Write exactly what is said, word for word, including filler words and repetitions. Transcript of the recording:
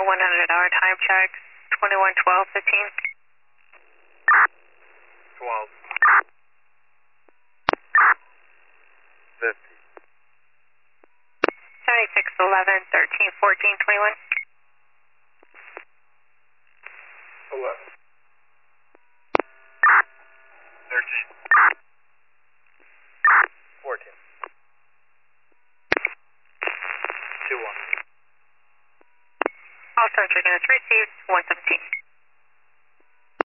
one hundred hour time check, twenty-one twelve fifteen. twelve. fifty. seventy-six eleven thirteen fourteen twenty-one. eleven. thirteen. fourteen. two one. All center units received, one seventeen.